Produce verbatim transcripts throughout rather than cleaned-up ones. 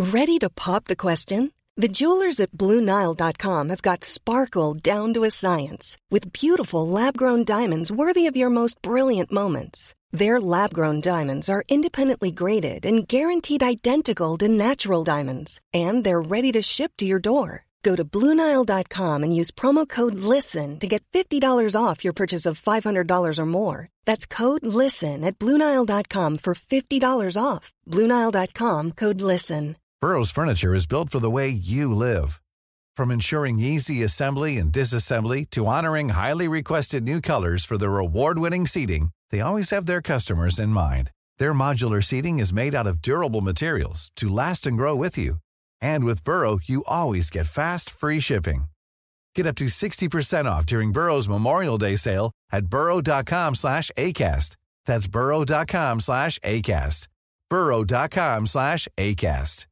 Ready to pop the question? The jewelers at Blue Nile dot com have got sparkle down to a science with beautiful lab-grown diamonds worthy of your most brilliant moments. Their lab-grown diamonds are independently graded and guaranteed identical to natural diamonds, and they're ready to ship to your door. Go to Blue Nile dot com and use promo code LISTEN to get fifty dollars off your purchase of five hundred dollars or more. That's code LISTEN at Blue Nile dot com for fifty dollars off. Blue Nile dot com, code LISTEN. Burrow's furniture is built for the way you live. From ensuring easy assembly and disassembly to honoring highly requested new colors for their award-winning seating, they always have their customers in mind. Their modular seating is made out of durable materials to last and grow with you. And with Burrow, you always get fast, free shipping. Get up to sixty percent off during Burrow's Memorial Day sale at burrow dot com slash ACAST. That's burrow dot com slash ACAST. burrow dot com slash ACAST.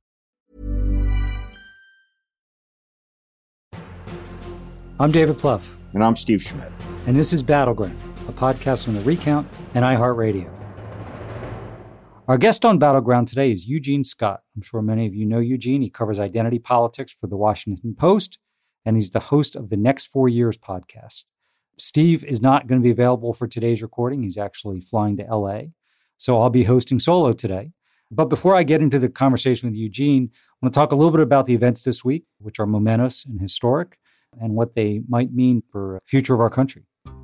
I'm David Plouffe. And I'm Steve Schmidt. And this is Battleground, a podcast from The Recount and iHeartRadio. Our guest on Battleground today is Eugene Scott. I'm sure many of you know Eugene. He covers identity politics for The Washington Post, and he's the host of the Next Four Years podcast. Steve is not going to be available for today's recording. He's actually flying to L A, so I'll be hosting solo today. But before I get into the conversation with Eugene, I want to talk a little bit about the events this week, which are momentous and historic, and what they might mean for the future of our country.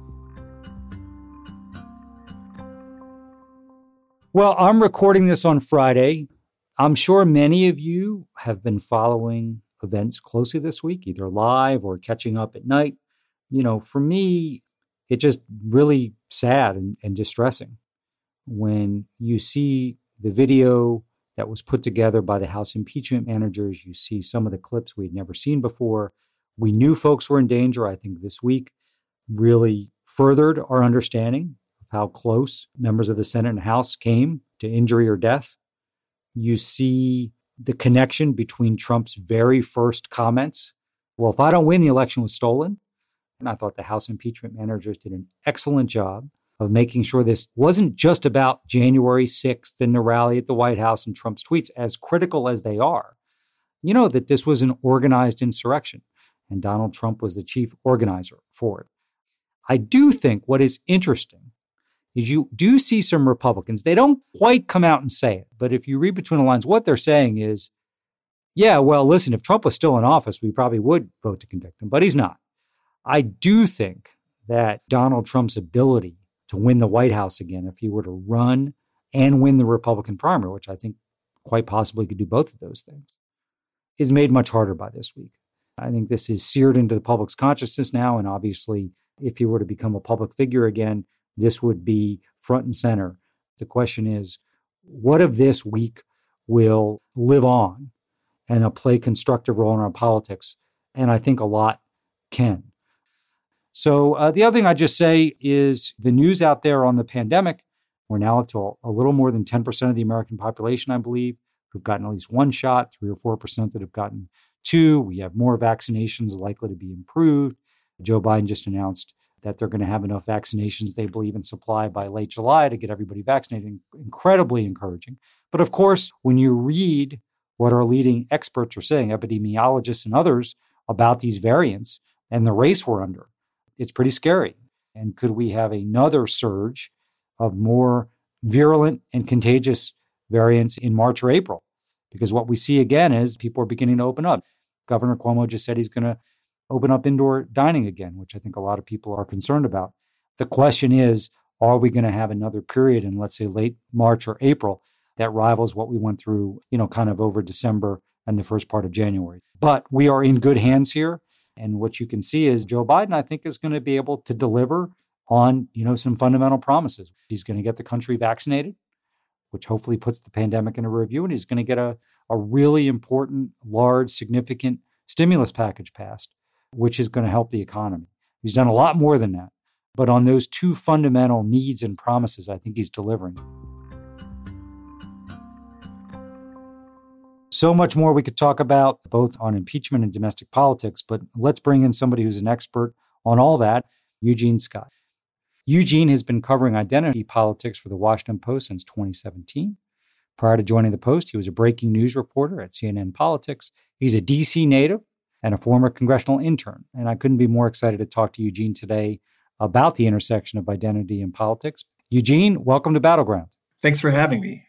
Well, I'm recording this on Friday. I'm sure many of you have been following events closely this week, either live or catching up at night. You know, for me, it's just really sad and, and distressing when you see the video that was put together by the House impeachment managers. You see some of the clips we'd never seen before. We knew folks were in danger. I think this week really furthered our understanding of how close members of the Senate and House came to injury or death. You see the connection between Trump's very first comments. Well, if I don't win, the election was stolen. And I thought the House impeachment managers did an excellent job of making sure this wasn't just about January sixth and the rally at the White House and Trump's tweets, as critical as they are. You know, that this was an organized insurrection. And Donald Trump was the chief organizer for it. I do think what is interesting is you do see some Republicans. They don't quite come out and say it, but if you read between the lines, what they're saying is, yeah, well, listen, if Trump was still in office, we probably would vote to convict him, but he's not. I do think that Donald Trump's ability to win the White House again, if he were to run and win the Republican primary, which I think quite possibly could do both of those things, is made much harder by this week. I think this is seared into the public's consciousness now, and obviously, if he were to become a public figure again, this would be front and center. The question is, what of this week will live on and play a constructive role in our politics? And I think a lot can. So uh, the other thing I just say is the news out there on the pandemic. We're now up to a little more than ten percent of the American population, I believe, who've gotten at least one shot, three or four percent that have gotten two. We have more vaccinations likely to be improved. Joe Biden just announced that they're going to have enough vaccinations, they believe, in supply by late July to get everybody vaccinated. Incredibly encouraging. But of course, when you read what our leading experts are saying, epidemiologists and others, about these variants and the race we're under, it's pretty scary. And could we have another surge of more virulent and contagious variants in March or April? Because what we see again is people are beginning to open up. Governor Cuomo just said he's going to open up indoor dining again, which I think a lot of people are concerned about. The question is, are we going to have another period in, let's say, late March or April that rivals what we went through, you know, kind of over December and the first part of January? But we are in good hands here. And what you can see is Joe Biden, I think, is going to be able to deliver on, you know, some fundamental promises. He's going to get the country vaccinated, which hopefully puts the pandemic in a review, and he's going to get a, a really important, large, significant stimulus package passed, which is going to help the economy. He's done a lot more than that. But on those two fundamental needs and promises, I think he's delivering. So much more we could talk about, both on impeachment and domestic politics, but let's bring in somebody who's an expert on all that, Eugene Scott. Eugene has been covering identity politics for the Washington Post since twenty seventeen. Prior to joining the Post, he was a breaking news reporter at C N N Politics. He's a D C native and a former congressional intern. And I couldn't be more excited to talk to Eugene today about the intersection of identity and politics. Eugene, welcome to Battleground. Thanks for having me.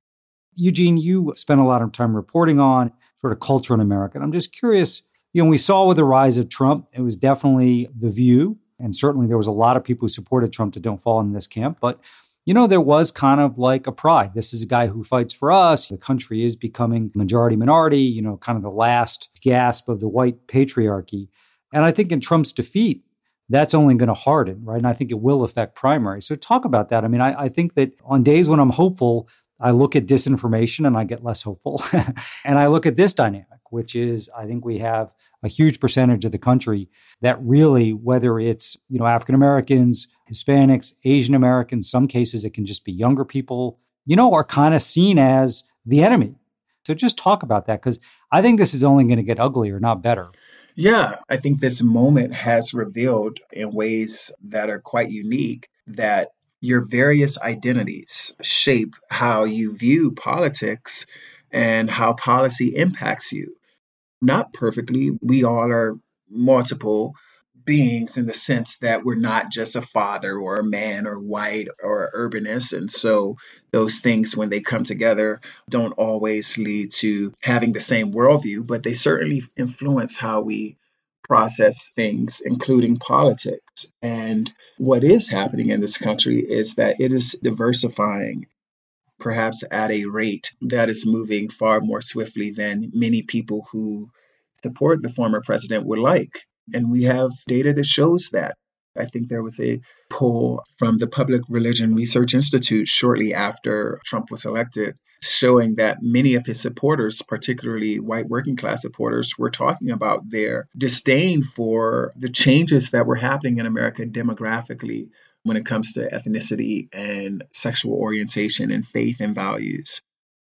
Eugene, you spent a lot of time reporting on sort of culture in America. And I'm just curious, you know, we saw with the rise of Trump, it was definitely the view. And certainly there was a lot of people who supported Trump that don't fall in this camp. But, you know, there was kind of like a pride. This is a guy who fights for us. The country is becoming majority minority, you know, kind of the last gasp of the white patriarchy. And I think in Trump's defeat, that's only going to harden, right? And I think it will affect primaries. So talk about that. I mean, I, I think that on days when I'm hopeful, I look at disinformation and I get less hopeful. And I look at this dynamic, which is I think we have a huge percentage of the country that really, whether it's, you know, African Americans, Hispanics, Asian Americans, some cases it can just be younger people, you know, are kind of seen as the enemy. So just talk about that, because I think this is only going to get uglier, not better. Yeah, I think this moment has revealed in ways that are quite unique that your various identities shape how you view politics and how policy impacts you. Not perfectly. We all are multiple beings in the sense that we're not just a father or a man or white or urbanist. And so those things, when they come together, don't always lead to having the same worldview, but they certainly influence how we process things, including politics. And what is happening in this country is that it is diversifying, perhaps at a rate that is moving far more swiftly than many people who support the former president would like. And we have data that shows that. I think there was a poll from the Public Religion Research Institute shortly after Trump was elected, showing that many of his supporters, particularly white working class supporters, were talking about their disdain for the changes that were happening in America demographically when it comes to ethnicity and sexual orientation and faith and values.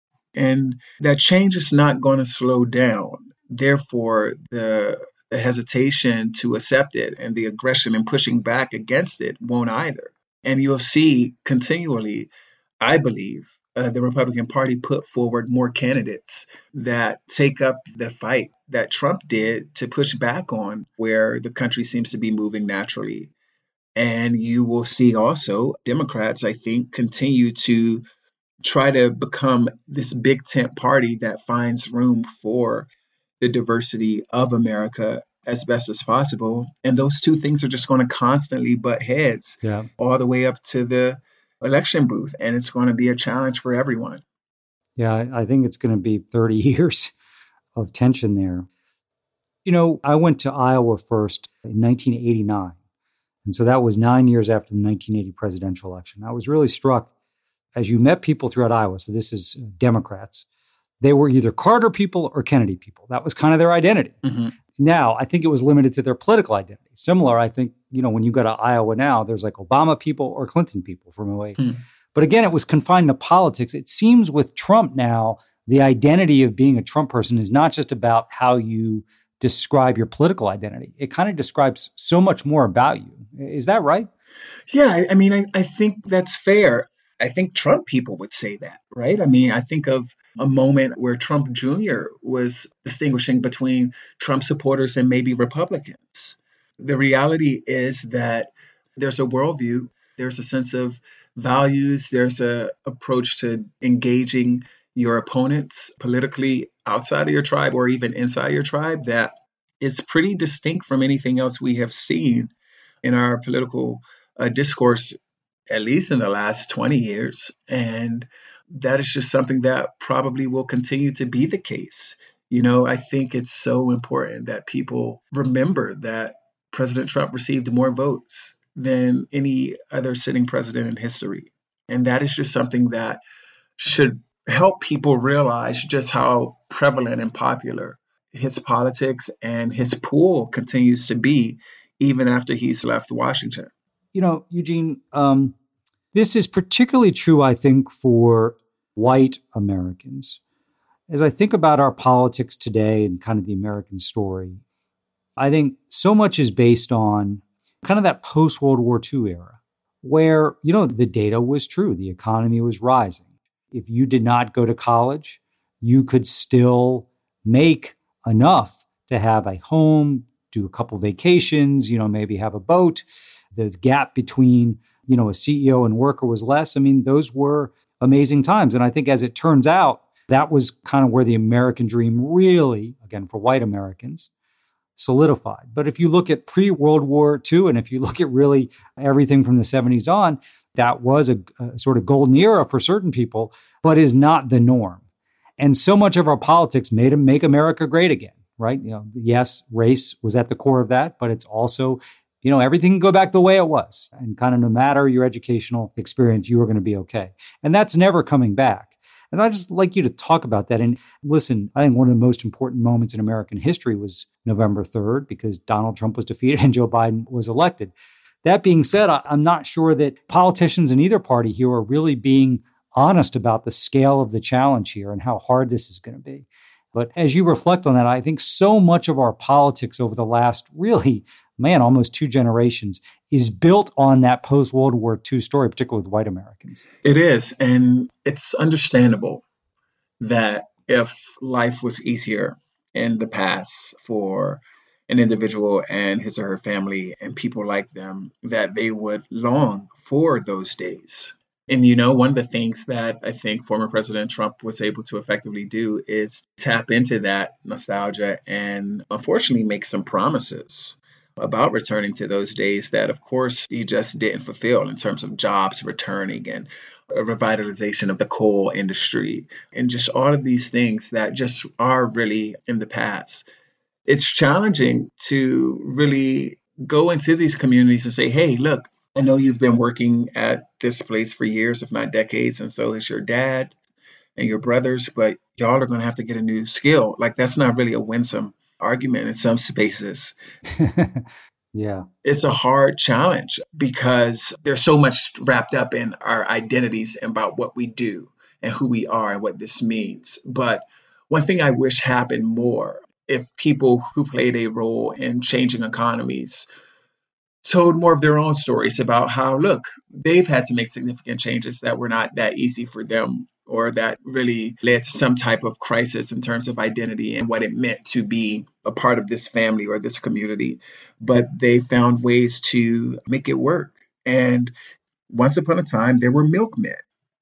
And that change is not going to slow down. Therefore, the The hesitation to accept it and the aggression and pushing back against it won't either. And you'll see continually, I believe, uh, the Republican Party put forward more candidates that take up the fight that Trump did to push back on where the country seems to be moving naturally. And you will see also Democrats, I think, continue to try to become this big tent party that finds room for the diversity of America as best as possible. And those two things are just going to constantly butt heads yeah. all the way up to the election booth. And it's going to be a challenge for everyone. Yeah, I think it's going to be thirty years of tension there. You know, I went to Iowa first in nineteen eighty-nine. And so that was nine years after the nineteen eighty presidential election. I was really struck as you met people throughout Iowa. So this is Democrats. They were either Carter people or Kennedy people. That was kind of their identity. Mm-hmm. Now, I think it was limited to their political identity. Similar, I think, you know, when you go to Iowa now, there's like Obama people or Clinton people from oh eight. Mm. But again, it was confined to politics. It seems with Trump now, the identity of being a Trump person is not just about how you describe your political identity. It kind of describes so much more about you. Is that right? Yeah, I mean, I, I think that's fair. I think Trump people would say that, right? I mean, I think of a moment where Trump Junior was distinguishing between Trump supporters and maybe Republicans. The reality is that there's a worldview, there's a sense of values, there's a approach to engaging your opponents politically outside of your tribe or even inside your tribe that is pretty distinct from anything else we have seen in our political uh, discourse, at least in the last twenty years. And that is just something that probably will continue to be the case. You know, I think it's so important that people remember that President Trump received more votes than any other sitting president in history. And that is just something that should help people realize just how prevalent and popular his politics and his pull continues to be, even after he's left Washington. You know, Eugene, um, this is particularly true, I think, for white Americans. As I think about our politics today and kind of the American story, I think so much is based on kind of that post-World War Two era where, you know, the data was true. The economy was rising. if you did not go to college, you could still make enough to have a home, do a couple vacations, you know, maybe have a boat. The gap between, you know, a C E O and worker was less. I mean, those were amazing times. And I think as it turns out, that was kind of where the American dream really, again, for white Americans, solidified. But if you look at pre-World War Two, and if you look at really everything from the seventies on, that was a, a sort of golden era for certain people, but is not the norm. And so much of our politics made them make America great again, right? You know, yes, race was at the core of that, but it's also, you know, everything can go back the way it was. And kind of no matter your educational experience, you are going to be okay. And that's never coming back. And I'd just like you to talk about that. And listen, I think one of the most important moments in American history was November third, because Donald Trump was defeated and Joe Biden was elected. That being said, I'm not sure that politicians in either party here are really being honest about the scale of the challenge here and how hard this is going to be. But as you reflect on that, I think so much of our politics over the last really, man, almost two generations is built on that post-World War Two story, particularly with white Americans. It is. And it's understandable that if life was easier in the past for an individual and his or her family and people like them, that they would long for those days. And, you know, one of the things that I think former President Trump was able to effectively do is tap into that nostalgia and unfortunately make some promises about returning to those days that, of course, he just didn't fulfill in terms of jobs returning and a revitalization of the coal industry and just all of these things that just are really in the past. It's challenging to really go into these communities and say, hey, look, I know you've been working at this place for years, if not decades, and so is your dad and your brothers, but y'all are going to have to get a new skill. Like, that's not really a winsome argument in some spaces. Yeah. It's a hard challenge because there's so much wrapped up in our identities about what we do and who we are and what this means. But one thing I wish happened more, if people who played a role in changing economies told more of their own stories about how, look, they've had to make significant changes that were not that easy for them or that really led to some type of crisis in terms of identity and what it meant to be a part of this family or this community. But they found ways to make it work. And once upon a time, there were milkmen.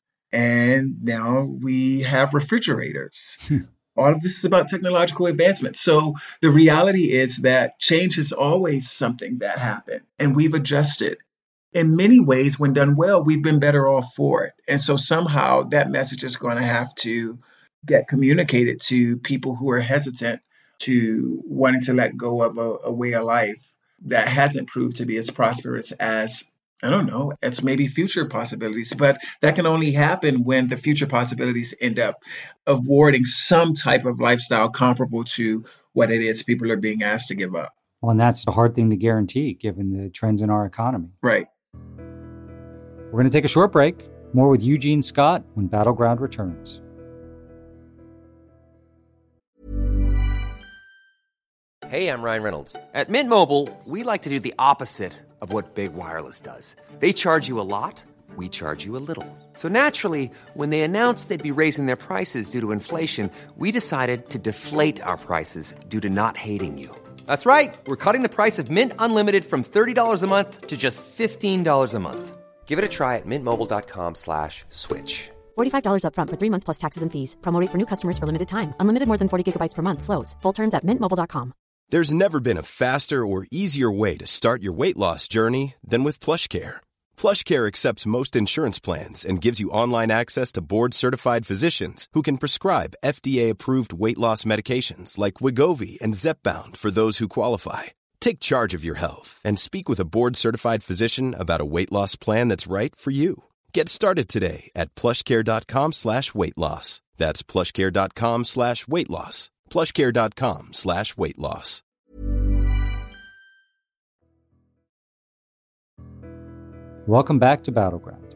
And now we have refrigerators. All of this is about technological advancement. So the reality is that change is always something that happened, and we've adjusted. In many ways, when done well, we've been better off for it. And so somehow that message is going to have to get communicated to people who are hesitant to wanting to let go of a, a way of life that hasn't proved to be as prosperous as, I don't know, it's maybe future possibilities, but that can only happen when the future possibilities end up awarding some type of lifestyle comparable to what it is people are being asked to give up. Well, and that's a hard thing to guarantee given the trends in our economy. Right. We're going to take a short break. More with Eugene Scott when Battleground returns. Hey, I'm Ryan Reynolds. At Mint Mobile, we like to do the opposite of what Big Wireless does. They charge you a lot, we charge you a little. So naturally, when they announced they'd be raising their prices due to inflation, we decided to deflate our prices due to not hating you. That's right. We're cutting the price of Mint Unlimited from thirty dollars a month to just fifteen dollars a month. Give it a try at mintmobile.com slash switch. forty-five dollars up front for three months plus taxes and fees. Promo rate for new customers for limited time. Unlimited more than forty gigabytes per month slows. Full terms at mint mobile dot com. There's never been a faster or easier way to start your weight loss journey than with PlushCare. PlushCare accepts most insurance plans and gives you online access to board-certified physicians who can prescribe F D A-approved weight loss medications like Wegovy and Zepbound for those who qualify. Take charge of your health and speak with a board-certified physician about a weight loss plan that's right for you. Get started today at plushcare.com slash weight loss. That's plushcare.com slash weight loss. plushcare.com slash weight loss. Welcome back to Battleground.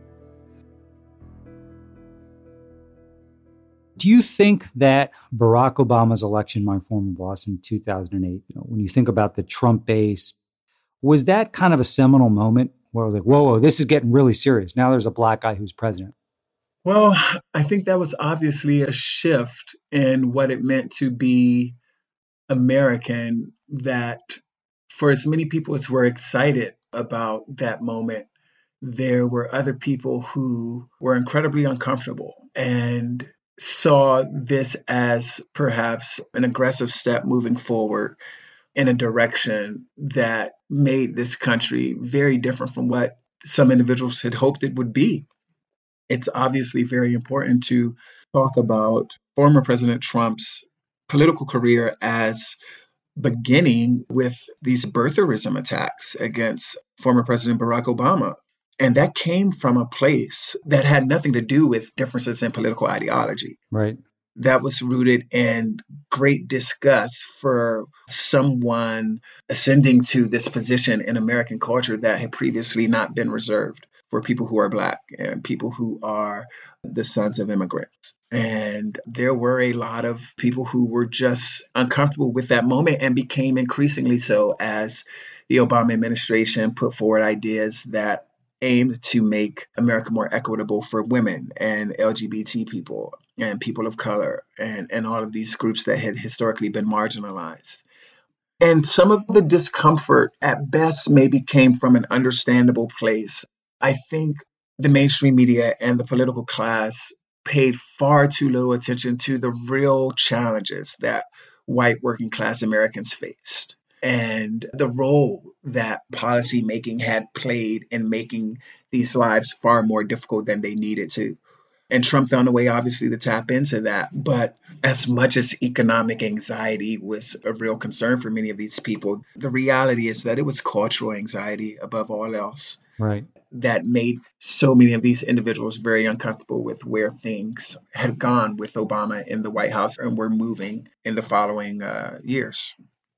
Do you think that Barack Obama's election, my former boss, in two thousand eight, you know, when you think about the Trump base, was that kind of a seminal moment where it was like, whoa, whoa, this is getting really serious. Now there's a black guy who's president? Well, I think that was obviously a shift in what it meant to be American, that for as many people as were excited about that moment, there were other people who were incredibly uncomfortable and saw this as perhaps an aggressive step moving forward in a direction that made this country very different from what some individuals had hoped it would be. It's obviously very important to talk about former President Trump's political career as beginning with these birtherism attacks against former President Barack Obama. And that came from a place that had nothing to do with differences in political ideology. Right. That was rooted in great disgust for someone ascending to this position in American culture that had previously not been reserved for people who are Black and people who are the sons of immigrants. And there were a lot of people who were just uncomfortable with that moment and became increasingly so as the Obama administration put forward ideas that aimed to make America more equitable for women and L G B T people and people of color and, and all of these groups that had historically been marginalized. And some of the discomfort at best maybe came from an understandable place. I think the mainstream media and the political class paid far too little attention to the real challenges that white working class Americans faced and the role that policymaking had played in making these lives far more difficult than they needed to. And Trump found a way, obviously, to tap into that. But as much as economic anxiety was a real concern for many of these people, the reality is that it was cultural anxiety above all else. Right. That made so many of these individuals very uncomfortable with where things had gone with Obama in the White House and were moving in the following uh, years.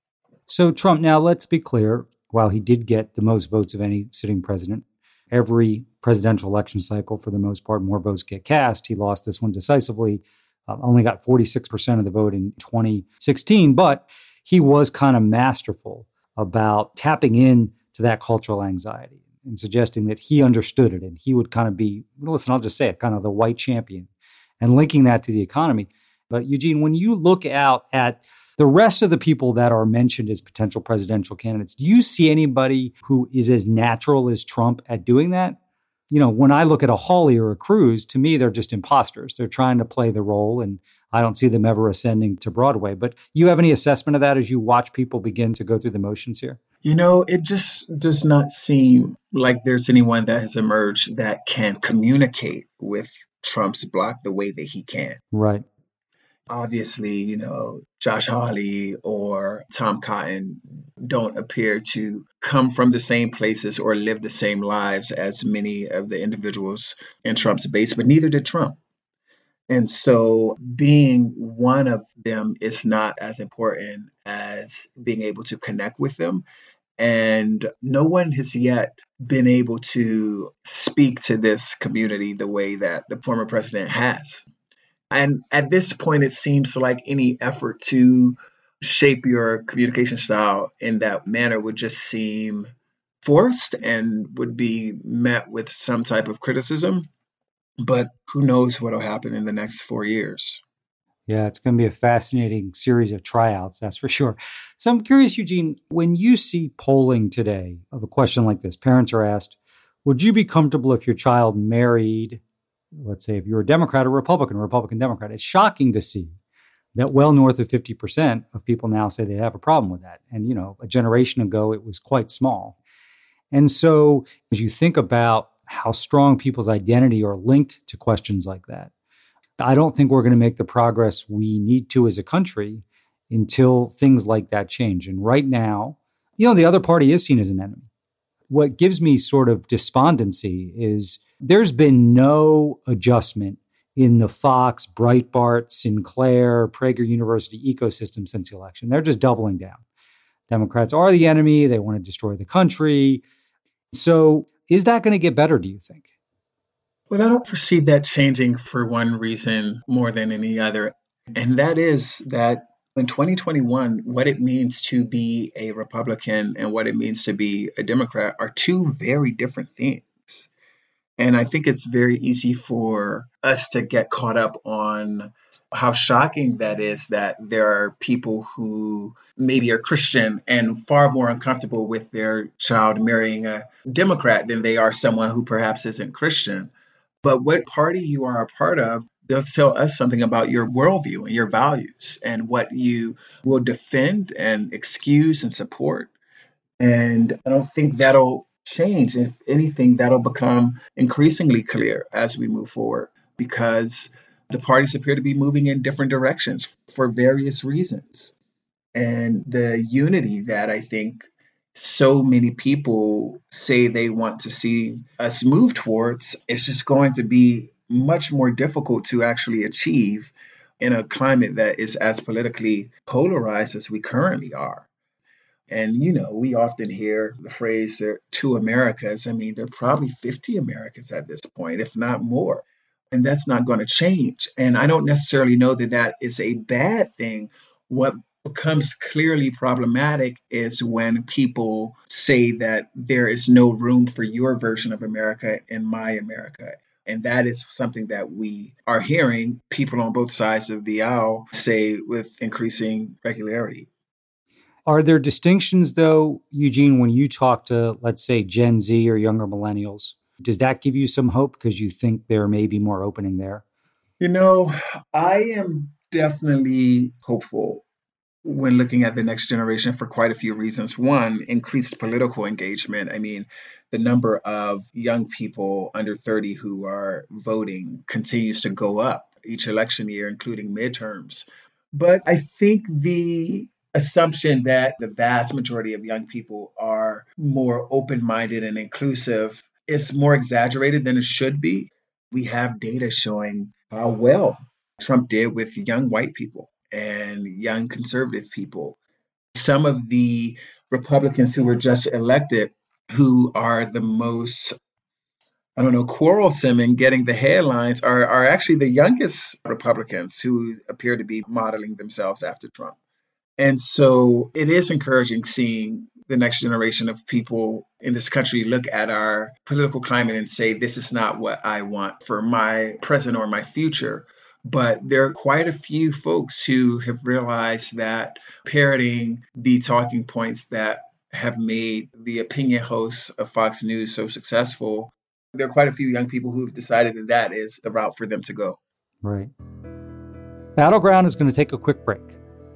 So Trump, now let's be clear, while he did get the most votes of any sitting president, every presidential election cycle, for the most part, more votes get cast. He lost this one decisively, uh, only got forty-six percent of the vote in twenty sixteen, but he was kind of masterful about tapping into that cultural anxiety and suggesting that he understood it and he would kind of be, listen, I'll just say it, kind of the white champion and linking that to the economy. But Eugene, when you look out at the rest of the people that are mentioned as potential presidential candidates, do you see anybody who is as natural as Trump at doing that? You know, when I look at a Hawley or a Cruz, to me, they're just imposters. They're trying to play the role, and I don't see them ever ascending to Broadway. But you have any assessment of that as you watch people begin to go through the motions here? You know, it just does not seem like there's anyone that has emerged that can communicate with Trump's bloc the way that he can. Right. Obviously, you know, Josh Hawley or Tom Cotton don't appear to come from the same places or live the same lives as many of the individuals in Trump's base, but neither did Trump. And so being one of them is not as important as being able to connect with them. And no one has yet been able to speak to this community the way that the former president has. And at this point, it seems like any effort to shape your communication style in that manner would just seem forced and would be met with some type of criticism. But who knows what will happen in the next four years. Yeah, it's going to be a fascinating series of tryouts, that's for sure. So I'm curious, Eugene, when you see polling today of a question like this, parents are asked, would you be comfortable if your child married, let's say if you're a Democrat or Republican, Republican Democrat? It's shocking to see that well north of fifty percent of people now say they have a problem with that. And, you know, a generation ago, it was quite small. And so as you think about how strong people's identity are linked to questions like that, I don't think we're going to make the progress we need to as a country until things like that change. And right now, you know, the other party is seen as an enemy. What gives me sort of despondency is there's been no adjustment in the Fox, Breitbart, Sinclair, Prager University ecosystem since the election. They're just doubling down. Democrats are the enemy. They want to destroy the country. So is that going to get better, do you think? Well, I don't foresee that changing for one reason more than any other. And that is that in twenty twenty-one, what it means to be a Republican and what it means to be a Democrat are two very different things. And I think it's very easy for us to get caught up on how shocking that is that there are people who maybe are Christian and far more uncomfortable with their child marrying a Democrat than they are someone who perhaps isn't Christian. But what party you are a part of does tell us something about your worldview and your values and what you will defend and excuse and support. And I don't think that'll change. If anything, that'll become increasingly clear as we move forward because the parties appear to be moving in different directions for various reasons. And the unity that I think so many people say they want to see us move towards is just going to be much more difficult to actually achieve in a climate that is as politically polarized as we currently are. And, you know, we often hear the phrase there are two Americas. I mean, there are probably fifty Americas at this point, if not more. And that's not going to change. And I don't necessarily know that that is a bad thing. What becomes clearly problematic is when people say that there is no room for your version of America in my America. And that is something that we are hearing people on both sides of the aisle say with increasing regularity. Are there distinctions, though, Eugene, when you talk to, let's say, Gen Z or younger millennials? Does that give you some hope because you think there may be more opening there? You know, I am definitely hopeful when looking at the next generation for quite a few reasons. One, increased political engagement. I mean, the number of young people under thirty who are voting continues to go up each election year, including midterms. But I think the assumption that the vast majority of young people are more open-minded and inclusive is more exaggerated than it should be. We have data showing how well Trump did with young white people and young conservative people. Some of the Republicans who were just elected, who are the most, I don't know, quarrelsome in getting the headlines, are, are actually the youngest Republicans who appear to be modeling themselves after Trump. And so it is encouraging seeing the next generation of people in this country look at our political climate and say, this is not what I want for my present or my future. But there are quite a few folks who have realized that parroting the talking points that have made the opinion hosts of Fox News so successful, there are quite a few young people who've decided that that is the route for them to go. Right. Battleground is going to take a quick break.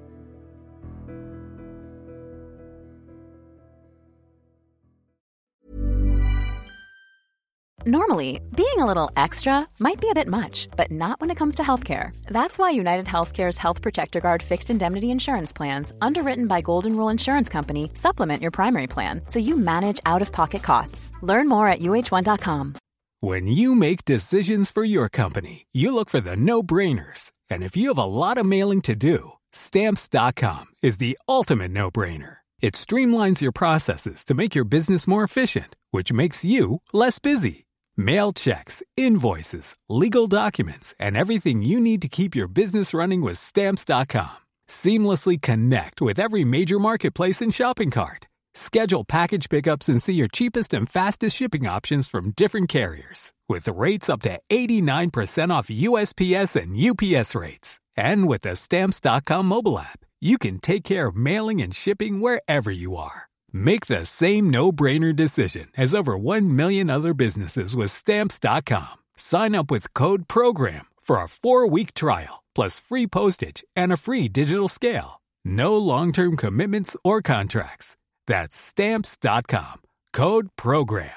Normally, being a little extra might be a bit much, but not when it comes to healthcare. That's why United Healthcare's Health Protector Guard fixed indemnity insurance plans, underwritten by Golden Rule Insurance Company, supplement your primary plan so you manage out-of-pocket costs. Learn more at U H one dot com. When you make decisions for your company, you look for the no-brainers. And if you have a lot of mailing to do, Stamps dot com is the ultimate no-brainer. It streamlines your processes to make your business more efficient, which makes you less busy. Mail checks, invoices, legal documents, and everything you need to keep your business running with Stamps dot com. Seamlessly connect with every major marketplace and shopping cart. Schedule package pickups and see your cheapest and fastest shipping options from different carriers. With rates up to eighty-nine percent off U S P S and U P S rates. And with the Stamps dot com mobile app, you can take care of mailing and shipping wherever you are. Make the same no-brainer decision as over one million other businesses with Stamps dot com. Sign up with code PROGRAM for a four-week trial, plus free postage and a free digital scale. No long-term commitments or contracts. That's Stamps dot com. Code PROGRAM.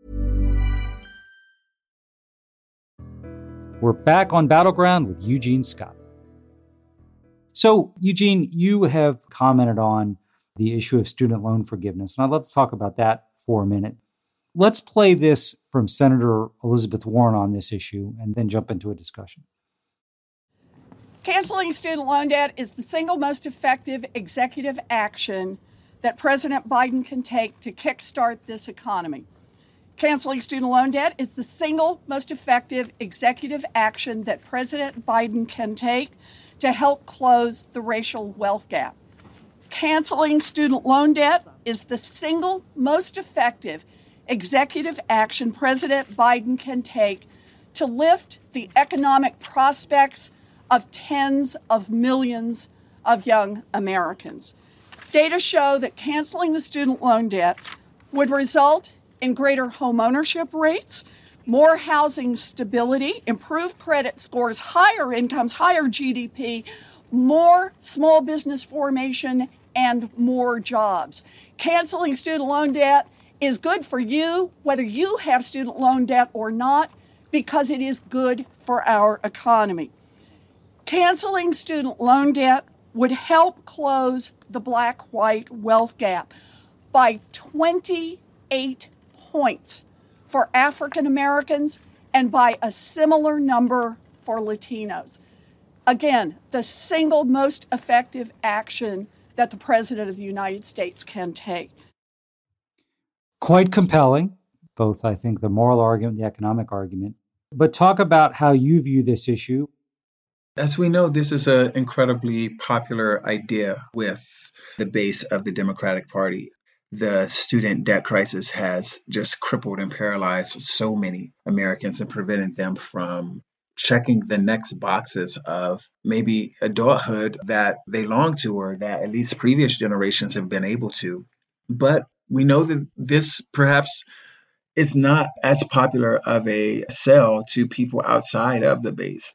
We're back on Battleground with Eugene Scott. So, Eugene, you have commented on the issue of student loan forgiveness. And I'd love to talk about that for a minute. Let's play this from Senator Elizabeth Warren on this issue and then jump into a discussion. Canceling student loan debt is the single most effective executive action that President Biden can take to kickstart this economy. Canceling student loan debt is the single most effective executive action that President Biden can take to help close the racial wealth gap. Canceling student loan debt is the single most effective executive action President Biden can take to lift the economic prospects of tens of millions of young Americans. Data show that canceling the student loan debt would result in greater home ownership rates, more housing stability, improved credit scores, higher incomes, higher G D P, more small business formation, and more jobs. Canceling student loan debt is good for you, whether you have student loan debt or not, because it is good for our economy. Canceling student loan debt would help close the black-white wealth gap by twenty-eight points for African Americans and by a similar number for Latinos. Again, the single most effective action that the President of the United States can take. Quite compelling, both, I think, the moral argument, the economic argument. But talk about how you view this issue. As we know, this is an incredibly popular idea with the base of the Democratic Party. The student debt crisis has just crippled and paralyzed so many Americans and prevented them from checking the next boxes of maybe adulthood that they long to, or that at least previous generations have been able to. But we know that this perhaps is not as popular of a sell to people outside of the base.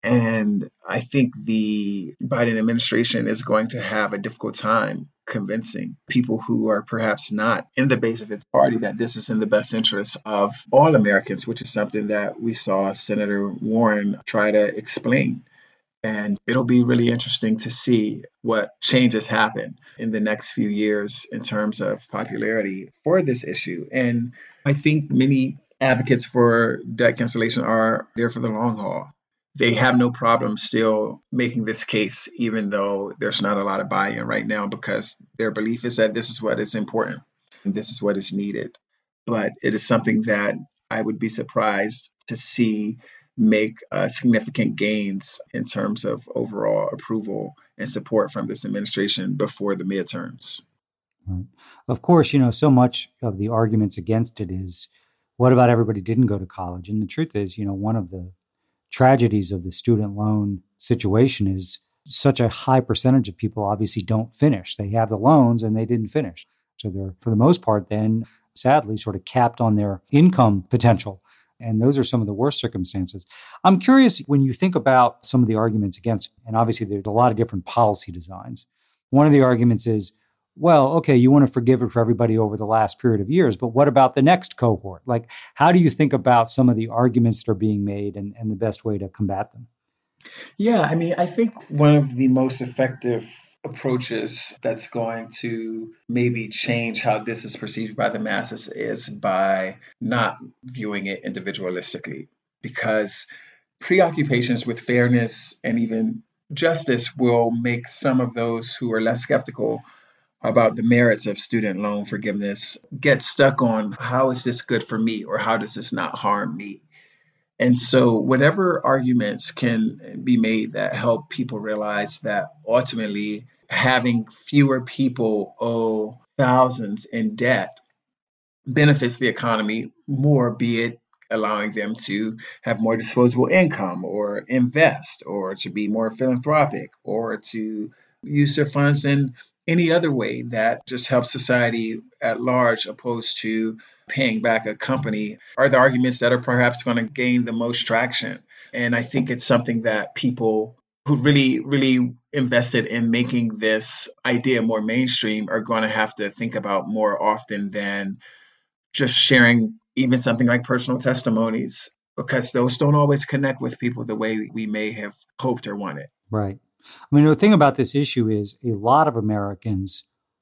And I think the Biden administration is going to have a difficult time convincing people who are perhaps not in the base of its party that this is in the best interest of all Americans, which is something that we saw Senator Warren try to explain. And it'll be really interesting to see what changes happen in the next few years in terms of popularity for this issue. And I think many advocates for debt cancellation are there for the long haul. They have no problem still making this case, even though there's not a lot of buy-in right now, because their belief is that this is what is important and this is what is needed. But it is something that I would be surprised to see make uh, significant gains in terms of overall approval and support from this administration before the midterms. Right. Of course, you know, so much of the arguments against it is, what about everybody who didn't go to college? And the truth is, you know, one of the tragedies of the student loan situation is such a high percentage of people obviously don't finish. They have the loans and they didn't finish. So they're, for the most part, then sadly sort of capped on their income potential. And those are some of the worst circumstances. I'm curious, when you think about some of the arguments against, and obviously there's a lot of different policy designs. One of the arguments is, well, okay, you want to forgive it for everybody over the last period of years, but what about the next cohort? Like, how do you think about some of the arguments that are being made and, and the best way to combat them? Yeah, I mean, I think one of the most effective approaches that's going to maybe change how this is perceived by the masses is by not viewing it individualistically, because preoccupations with fairness and even justice will make some of those who are less skeptical about the merits of student loan forgiveness get stuck on, how is this good for me, or how does this not harm me? And so whatever arguments can be made that help people realize that ultimately having fewer people owe thousands in debt benefits the economy more, be it allowing them to have more disposable income or invest or to be more philanthropic or to use their funds in any other way that just helps society at large, opposed to paying back a company, are the arguments that are perhaps going to gain the most traction. And I think it's something that people who really, really invested in making this idea more mainstream are going to have to think about more often than just sharing even something like personal testimonies, because those don't always connect with people the way we may have hoped or wanted. Right. I mean, the thing about this issue is a lot of Americans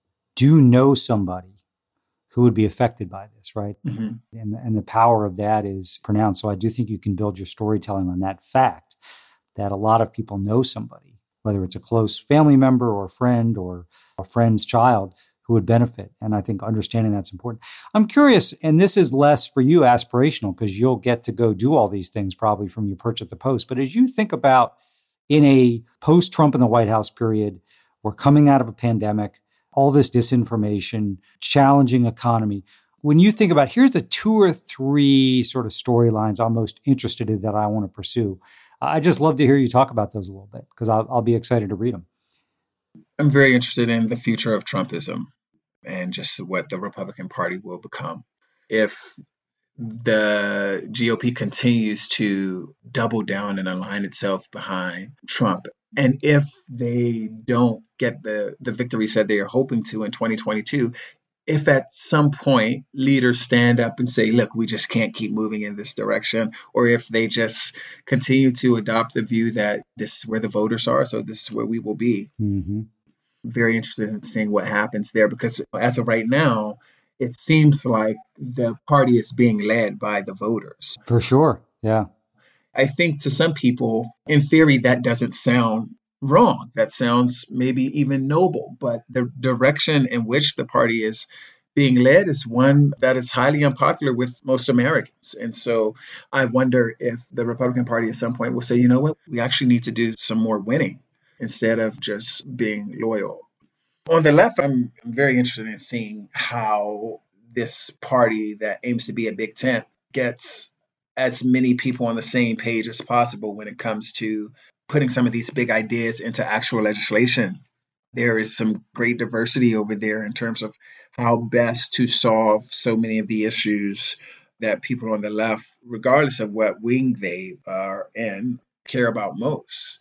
do know somebody who would be affected by this, right? Mm-hmm. And, and the power of that is pronounced. So I do think you can build your storytelling on that fact that a lot of people know somebody, whether it's a close family member or friend or a friend's child, who would benefit. And I think understanding that's important. I'm curious, and this is less for you aspirational because you'll get to go do all these things probably from your perch at the Post. But as you think about in a post-Trump in the White House period, we're coming out of a pandemic, all this disinformation, challenging economy. when you think about, here's the two or three sort of storylines I'm most interested in that I want to pursue. I just love to hear you talk about those a little bit because I'll, I'll be excited to read them. I'm very interested in the future of Trumpism and just what the Republican Party will become. If the G O P continues to double down and align itself behind Trump, and if they don't get the, the victories that they are hoping to in twenty twenty-two, if at some point leaders stand up and say, look, we just can't keep moving in this direction, or if they just continue to adopt the view that this is where the voters are, so this is where we will be. Mm-hmm. Very interested in seeing what happens there, because as of right now, it seems like the party is being led by the voters. For sure. Yeah. I think to some people, in theory, that doesn't sound wrong. That sounds maybe even noble, but the direction in which the party is being led is one that is highly unpopular with most Americans. And so I wonder if the Republican Party at some point will say, you know what, we actually need to do some more winning instead of just being loyal. On the left, I'm very interested in seeing how this party that aims to be a big tent gets as many people on the same page as possible when it comes to putting some of these big ideas into actual legislation. There is some great diversity over there in terms of how best to solve so many of the issues that people on the left, regardless of what wing they are in, care about most.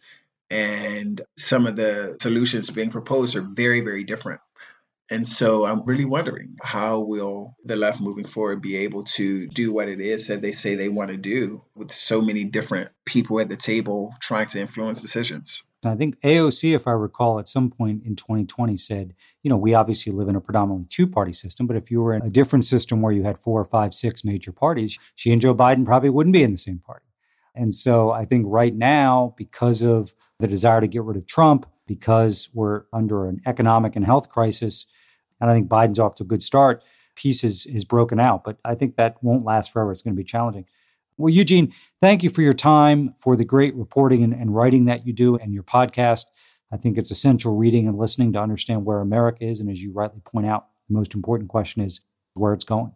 And some of the solutions being proposed are very, very different. And so I'm really wondering, how will the left moving forward be able to do what it is that they say they want to do with so many different people at the table trying to influence decisions? I think A O C, if I recall, at some point in twenty twenty said, you know, we obviously live in a predominantly two-party system, but if you were in a different system where you had four or five, six major parties, she and Joe Biden probably wouldn't be in the same party. And so I think right now, because of the desire to get rid of Trump, because we're under an economic and health crisis, and I think Biden's off to a good start, peace is, is broken out. But I think that won't last forever. It's going to be challenging. Well, Eugene, thank you for your time, for the great reporting and, and writing that you do and your podcast. I think it's essential reading and listening to understand where America is. And as you rightly point out, the most important question is where it's going.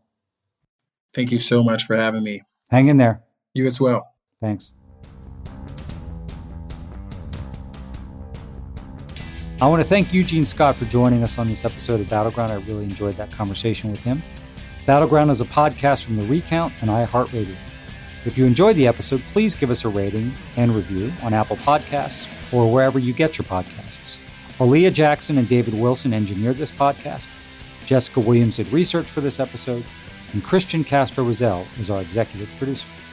Thank you so much for having me. Hang in there. You as well. Thanks. I want to thank Eugene Scott for joining us on this episode of Battleground. I really enjoyed that conversation with him. Battleground is a podcast from The Recount and iHeartRadio. If you enjoyed the episode, please give us a rating and review on Apple Podcasts or wherever you get your podcasts. Aaliyah Jackson and David Wilson engineered this podcast. Jessica Williams did research for this episode, and Christian Castro Rizal is our executive producer.